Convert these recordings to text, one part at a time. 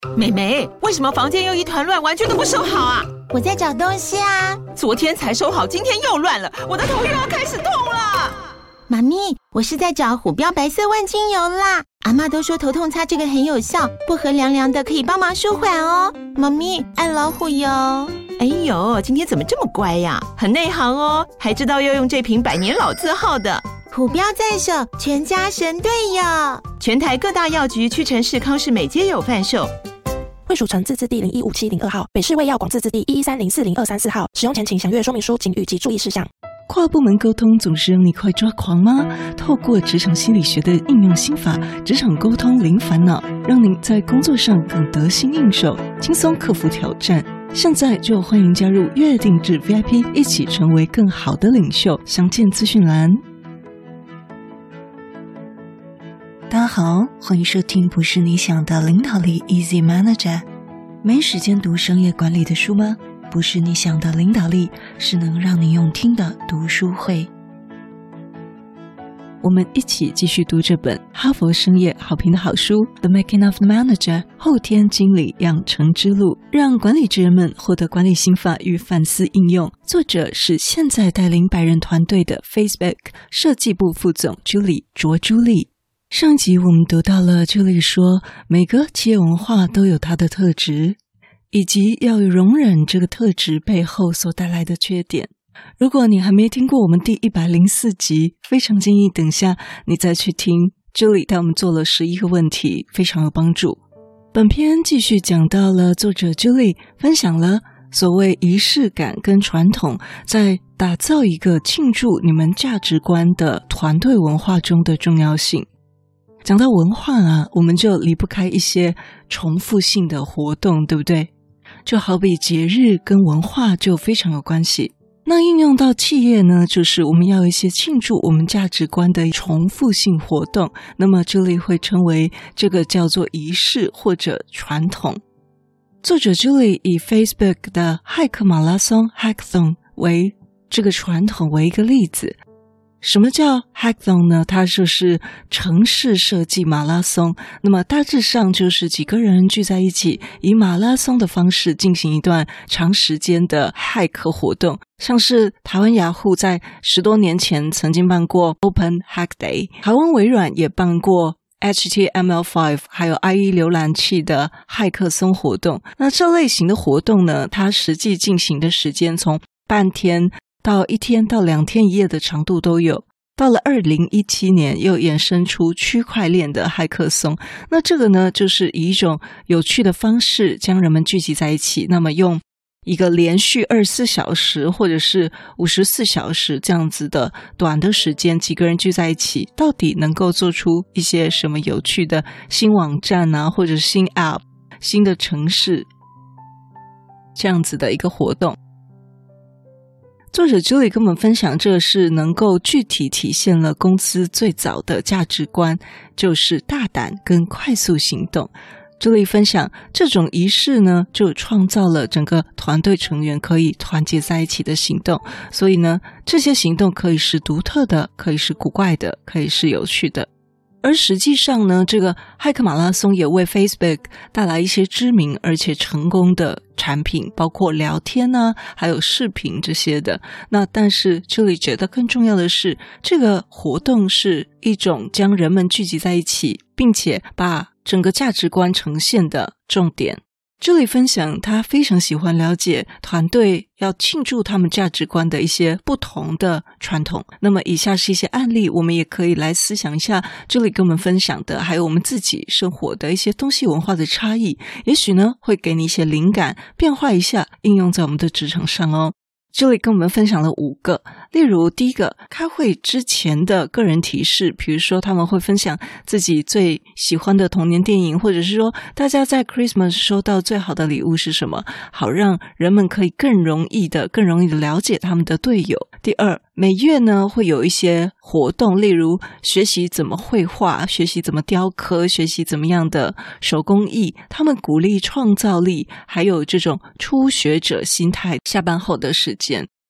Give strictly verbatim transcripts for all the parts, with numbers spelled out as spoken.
妹妹，为什么房间又一团乱，完全都不收好啊？ 我在找东西啊。 昨天才收好，今天又乱了，我的头又要开始痛了。 妈咪，我是在找虎标白色万金油啦。阿嬷都说头痛擦这个很有效，薄荷凉凉的，可以帮忙舒缓哦。妈咪，爱老虎油。 哎呦，今天怎么这么乖呀？很内行哦，还知道要用这瓶百年老字号的。 虎标在手，全家神队友。 全台各大药局、屈臣氏、康士美皆有贩售。 惠蜀城自治地零一五七零二号，北市卫药广自治地一一三零四零二三四号。使用前请详阅说明书、警语及注意事项。 跨部门沟通总是让你快抓狂吗？透过职场心理学的应用心法，职场沟通零烦恼，让您在工作上更得心应手，轻松克服挑战。现在就欢迎加入约定制 V I P， 一起成为更好的领袖。详见资讯栏。大家好，欢迎收听不是你想的领导力 Easy Manager。 没时间读商业管理的书吗？不是你想的领导力，是能让你用听的读书会。我们一起继续读这本哈佛商业好评的好书 The Making of the Manager， 后天经理养成之路，让管理职人们获得管理心法与反思应用。作者是现在带领百人团队的 Facebook 设计部副总 Julie 卓朱莉。上一集我们读到了 Julie 说，每个企业文化都有它的特质，以及要容忍这个特质背后所带来的缺点。如果你还没听过我们第一百零四集，非常建议等下你再去听。Julie 带我们做了十一个问题，非常有帮助。本篇继续讲到了作者 Julie 分享了所谓仪式感跟传统在打造一个庆祝你们价值观的团队文化中的重要性。讲到文化啊，我们就离不开一些重复性的活动，对不对？就好比节日跟文化就非常有关系。那应用到企业呢，就是我们要有一些庆祝我们价值观的重复性活动，那么这里会称为这个叫做仪式或者传统。作者 Julie 以 Facebook 的骇客马拉松 Hackathon 为这个传统为一个例子。什么叫 Hackathon 呢？它就是城市设计马拉松。那么大致上就是几个人聚在一起，以马拉松的方式进行一段长时间的骇客活动。像是台湾雅虎在十多年前曾经办过 Open Hack Day， 台湾微软也办过 H T M L 五 还有 I E 浏览器的骇客松活动。那这类型的活动呢，它实际进行的时间从半天到一天到两天一夜的长度都有。到了二零一七年又衍生出区块链的骇客松，那这个呢就是以一种有趣的方式将人们聚集在一起，那么用一个连续二十四小时或者是五十四小时这样子的短的时间，几个人聚在一起，到底能够做出一些什么有趣的新网站啊，或者新 App 新的城市这样子的一个活动。作者 Julie 跟我们分享，这是能够具体体现了公司最早的价值观，就是大胆跟快速行动。Julie 分享，这种仪式呢，就创造了整个团队成员可以团结在一起的行动。所以呢，这些行动可以是独特的，可以是古怪的，可以是有趣的。而实际上呢，这个骇客马拉松也为 Facebook 带来一些知名而且成功的产品，包括聊天啊，还有视频这些的。那但是这里觉得更重要的是，这个活动是一种将人们聚集在一起，并且把整个价值观呈现的重点。这里分享他非常喜欢了解团队要庆祝他们价值观的一些不同的传统。那么以下是一些案例，我们也可以来思想一下这里跟我们分享的，还有我们自己生活的一些东西文化的差异，也许呢会给你一些灵感，变化一下应用在我们的职场上哦。这里跟我们分享了五个，例如第一个，开会之前的个人提示，比如说他们会分享自己最喜欢的童年电影，或者是说大家在 Christmas 收到最好的礼物是什么，好让人们可以更容易的更容易的了解他们的队友。第二，每月呢会有一些活动，例如学习怎么绘画，学习怎么雕刻，学习怎么样的手工艺，他们鼓励创造力，还有这种初学者心态，下班后的时间。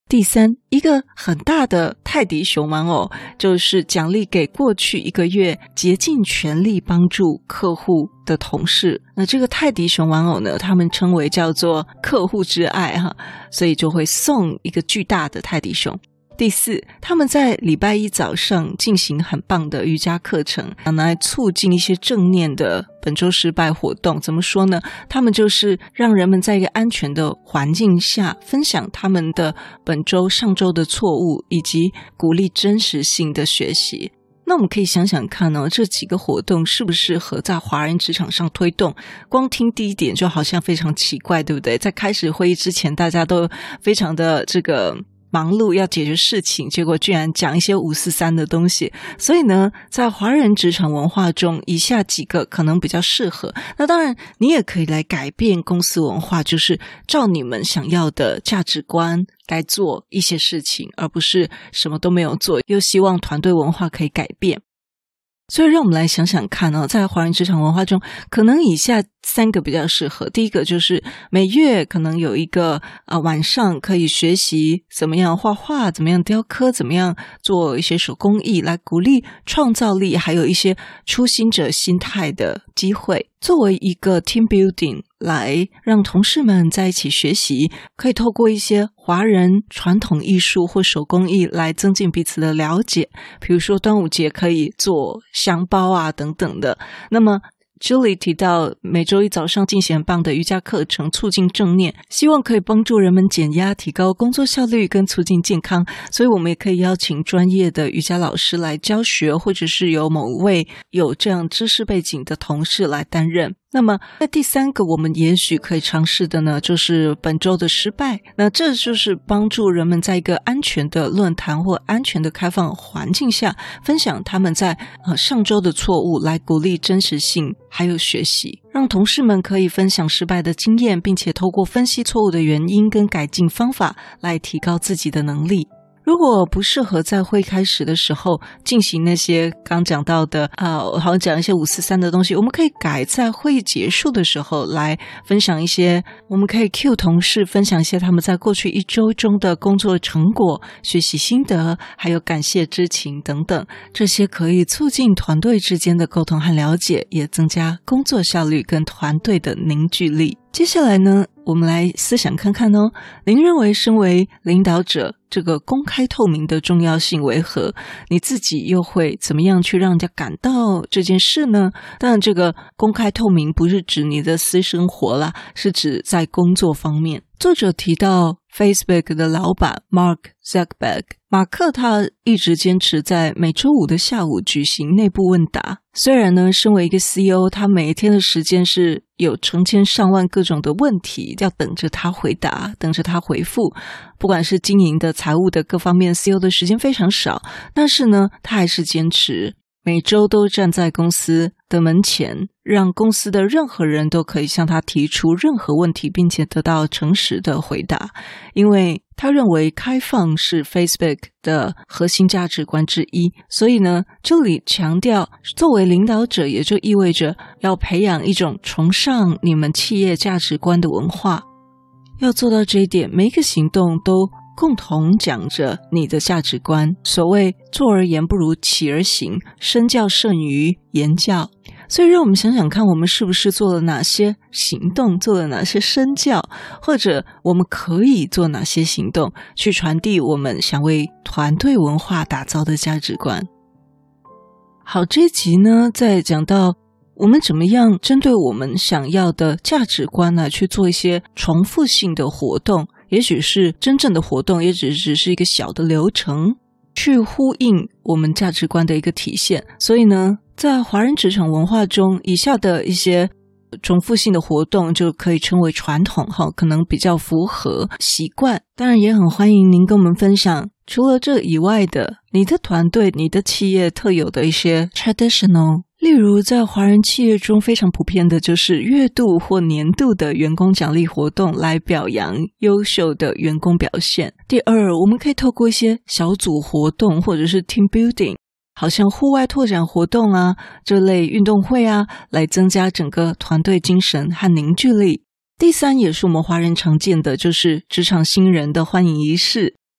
第三，一个很大的泰迪熊玩偶，就是奖励给过去一个月竭尽全力帮助客户的同事。那这个泰迪熊玩偶呢，他们称为叫做客户之爱哈，所以就会送一个巨大的泰迪熊。第四，他们在礼拜一早上进行很棒的瑜伽课程，来促进一些正念的本周失败活动。怎么说呢？他们就是让人们在一个安全的环境下分享他们的本周上周的错误，以及鼓励真实性的学习。那我们可以想想看呢、哦，这几个活动适不适合在华人职场上推动？光听第一点就好像非常奇怪，对不对？在开始会议之前，大家都非常的这个忙碌要解决事情，结果居然讲一些五四三的东西。所以呢，在华人职场文化中，以下几个可能比较适合。那当然你也可以来改变公司文化，就是照你们想要的价值观该做一些事情，而不是什么都没有做，又希望团队文化可以改变。所以让我们来想想看哦，在华人职场文化中，可能以下三个比较适合。第一个就是每月可能有一个呃晚上可以学习怎么样画画，怎么样雕刻，怎么样做一些手工艺，来鼓励创造力，还有一些初心者心态的机会。作为一个 team building 来让同事们在一起学习，可以透过一些华人传统艺术或手工艺来增进彼此的了解。比如说端午节可以做香包啊等等的。那么Julie 提到每周一早上进行很棒的瑜伽课程，促进正念，希望可以帮助人们减压，提高工作效率跟促进健康。所以我们也可以邀请专业的瑜伽老师来教学，或者是有某位有这样知识背景的同事来担任。那么那第三个我们也许可以尝试的呢，就是本周的失败。那这就是帮助人们在一个安全的论坛或安全的开放环境下分享他们在呃上周的错误，来鼓励真实性还有学习，让同事们可以分享失败的经验，并且透过分析错误的原因跟改进方法来提高自己的能力。如果不适合在会开始的时候进行那些刚讲到的啊，我好像讲一些五四三的东西，我们可以改在会议结束的时候来分享一些，我们可以 cue 同事分享一些他们在过去一周中的工作成果、学习心得，还有感谢之情等等。这些可以促进团队之间的沟通和了解，也增加工作效率跟团队的凝聚力。接下来呢，我们来思想看看哦，您认为身为领导者，这个公开透明的重要性为何？你自己又会怎么样去让人家感到这件事呢？当然这个公开透明不是指你的私生活啦，是指在工作方面。作者提到 Facebook 的老板 Mark Zuckerberg， 马克他一直坚持在每周五的下午举行内部问答。虽然呢，身为一个 C E O， 他每一天的时间是有成千上万各种的问题要等着他回答，等着他回复，不管是经营的、财务的各方面 C E O 的时间非常少，但是呢，他还是坚持每周都站在公司的门前，让公司的任何人都可以向他提出任何问题，并且得到诚实的回答。因为他认为开放是 Facebook 的核心价值观之一，所以呢，这里强调作为领导者，也就意味着要培养一种崇尚你们企业价值观的文化。要做到这一点，每一个行动都共同讲着你的价值观。所谓坐而言不如起而行，身教胜于言教。所以让我们想想看，我们是不是做了哪些行动，做了哪些身教，或者我们可以做哪些行动去传递我们想为团队文化打造的价值观。好，这一集呢，在讲到我们怎么样针对我们想要的价值观呢，去做一些重复性的活动，也许是真正的活动，也只只是一个小的流程，去呼应我们价值观的一个体现。所以呢，在华人职场文化中，以下的一些重复性的活动就可以称为传统，可能比较符合习惯。当然也很欢迎您跟我们分享除了这以外的你的团队、你的企业特有的一些 traditional。例如在华人企业中非常普遍的就是月度或年度的员工奖励活动，来表扬优秀的员工表现。第二，我们可以透过一些小组活动或者是 team building， 好像户外拓展活动啊，这类运动会啊，来增加整个团队精神和凝聚力。第三，也是我们华人常见的，就是职场新人的欢迎仪式。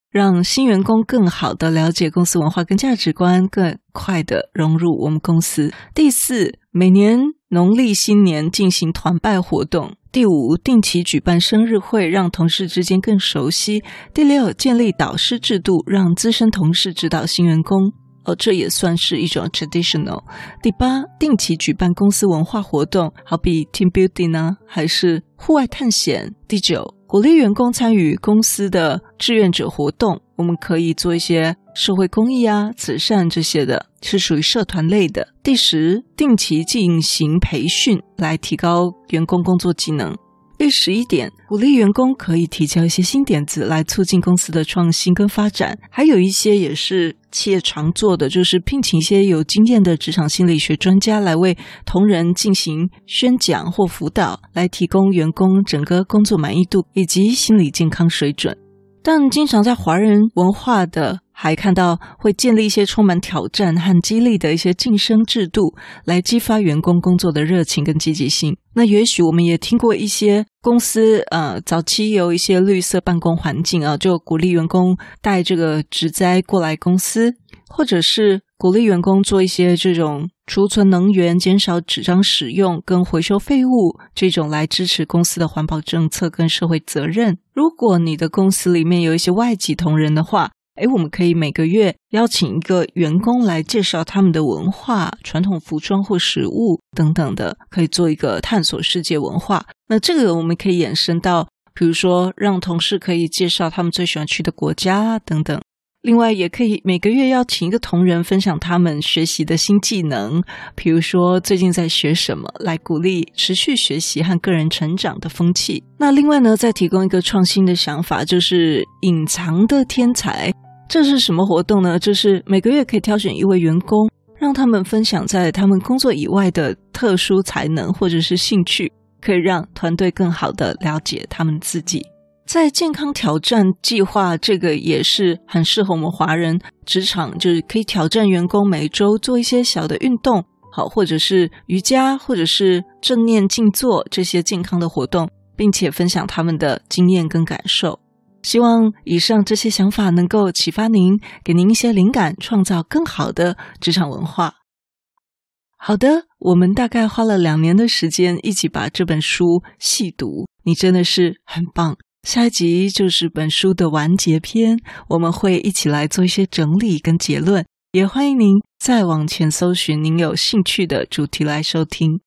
让新员工更好的了解公司文化跟价值观，更快的融入我们公司。第四，每年农历新年进行团拜活动。第五，定期举办生日会，让同事之间更熟悉。第六，建立导师制度，让资深同事指导新员工。哦，这也算是一种 traditional。第八，定期举办公司文化活动，好比 team building 啊，还是户外探险。第九，鼓励员工参与公司的志愿者活动，我们可以做一些社会公益啊、慈善这些的，是属于社团类的。第十，定期进行培训，来提高员工工作技能。第十一点，鼓励员工可以提交一些新点子来促进公司的创新跟发展。还有一些也是企业常做的，就是聘请一些有经验的职场心理学专家来为同仁进行宣讲或辅导，来提供员工整个工作满意度以及心理健康水准。但经常在华人文化的还看到会建立一些充满挑战和激励的一些晋升制度，来激发员工工作的热情跟积极性。那也许我们也听过一些公司呃，早期有一些绿色办公环境啊，就鼓励员工带这个植栽过来公司，或者是鼓励员工做一些这种储存能源、减少纸张使用跟回收废物，这种来支持公司的环保政策跟社会责任。如果你的公司里面有一些外籍同仁的话，诶，我们可以每个月邀请一个员工来介绍他们的文化、传统服装或食物等等的，可以做一个探索世界文化。那这个我们可以延伸到，比如说让同事可以介绍他们最喜欢去的国家等等。另外也可以每个月邀请一个同仁分享他们学习的新技能，比如说最近在学什么，来鼓励持续学习和个人成长的风气。那另外呢，再提供一个创新的想法，就是隐藏的天才。这是什么活动呢？就是每个月可以挑选一位员工，让他们分享在他们工作以外的特殊才能或者是兴趣，可以让团队更好的了解他们自己。在健康挑战计划，这个也是很适合我们华人职场，就是可以挑战员工每周做一些小的运动，好，或者是瑜伽，或者是正念静坐这些健康的活动，并且分享他们的经验跟感受。希望以上这些想法能够启发您，给您一些灵感，创造更好的职场文化。好的，我们大概花了两年的时间一起把这本书细读，你真的是很棒。下一集就是本书的完结篇，我们会一起来做一些整理跟结论，也欢迎您再往前搜寻您有兴趣的主题来收听。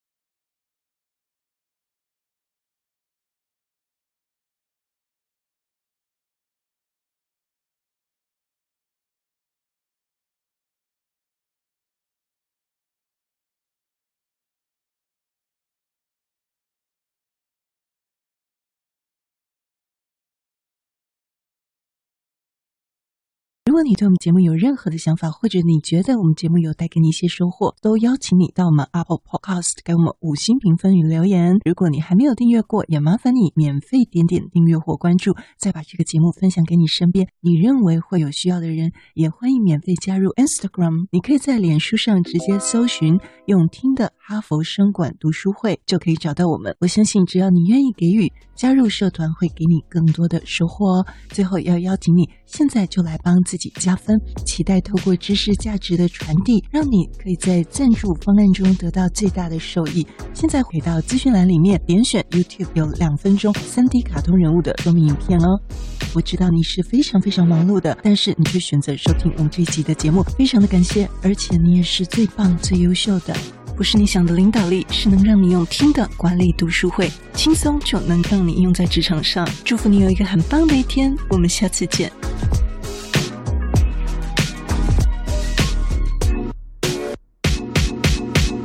如果你对我们节目有任何的想法，或者你觉得我们节目有带给你一些收获，都邀请你到我们 Apple Podcast 给我们五星评分与留言。如果你还没有订阅过，也麻烦你免费点点订阅或关注，再把这个节目分享给你身边你认为会有需要的人。也欢迎免费加入 Instagram， 你可以在脸书上直接搜寻用听的哈佛声管读书会，就可以找到我们。我相信只要你愿意给予，加入社团会给你更多的收获哦。最后要邀请你现在就来帮自己加分，期待透过知识价值的传递，让你可以在赞助方案中得到最大的受益。现在回到资讯栏里面，点选 YouTube 有两分钟 三 D 卡通人物的说明影片哦。我知道你是非常非常忙碌的，但是你却选择收听我们这一集的节目，非常的感谢，而且你也是最棒最优秀的。不是你想的领导力，是能让你用听的管理读书会，轻松就能让你用在职场上。祝福你有一个很棒的一天，我们下次见。